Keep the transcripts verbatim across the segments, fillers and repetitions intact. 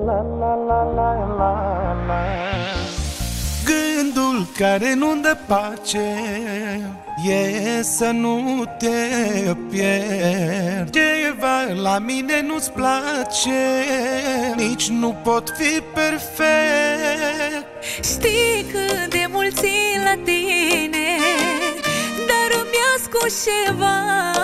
Gândul care nu-mi dă pace e să nu te pierd. Ceva la mine nu-ți place, nici nu pot fi perfect. Știi cât de mult țin la tine, dar îmi ascult ceva.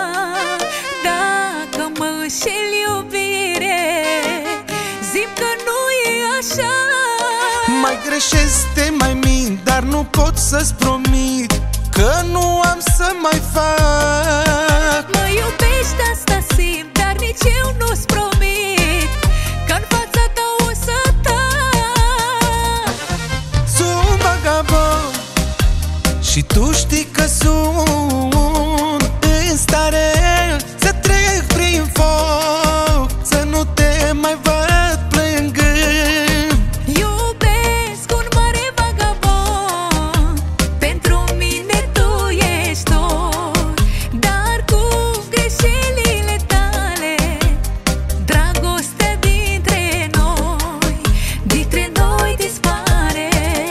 Dacă mă înșel, iubire, zi-mi că nu e așa. Mai greșesc, te mai mint, dar nu pot să-ți promit că nu am să mai fac. Mă iubești, asta simt, dar nici eu nu-ți promit că-n fața ta o să tac. Sunt vagabond și tu știi că sunt în stare să trec prin foc, să nu te mai văd plângând. Iubesc un mare vagabond, pentru mine tu ești tot, dar cu greșelile tale, dragostea dintre noi, dintre noi dispare.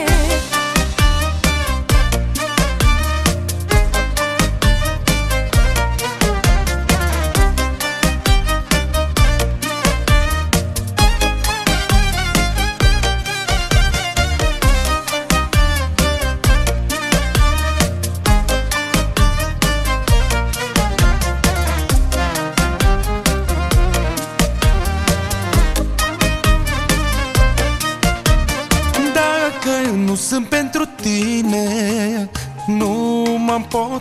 Dacă nu sunt pentru tine, nu mă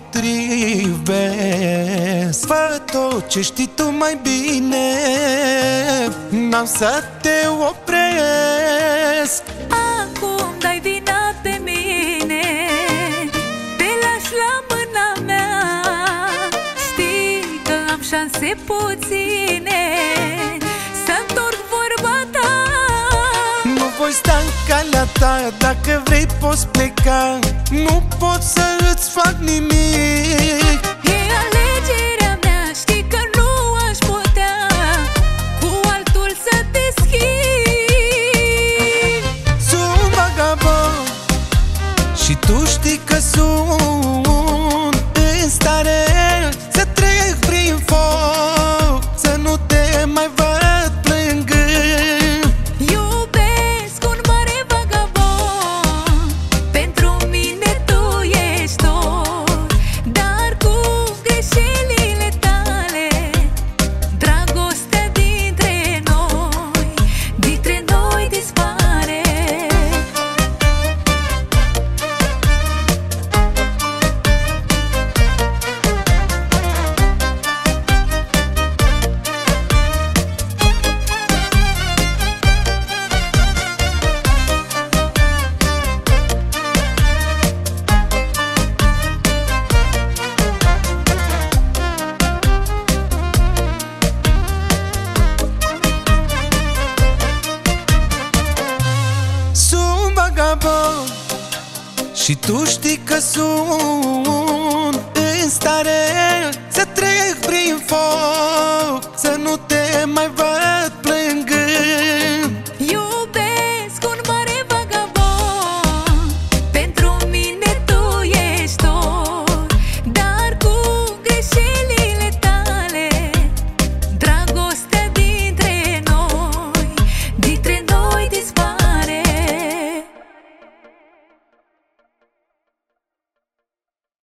împotrivesc. Fă tot ce știi tu mai bine, n-am să te opresc. Acum dai vina pe mine, te lași la mâna mea. Știi că am șanse puține să întorc vorba ta. Nu voi sta în calea ta, dacă vrei poți pleca, nu pot să îți fac nimic. E alegerea mea, știi că nu aș putea cu altul să te schimb. Sunt vagabond și tu știi că sunt în stare să trec prin foc, să nu te mai văd plângând. Iubesc un mare vagabond, pentru mine tu ești tot, dar cu greșelile tale, dragostea dintre noi, dintre noi dispare. Sunt vagabond și tu știi că sunt în stare să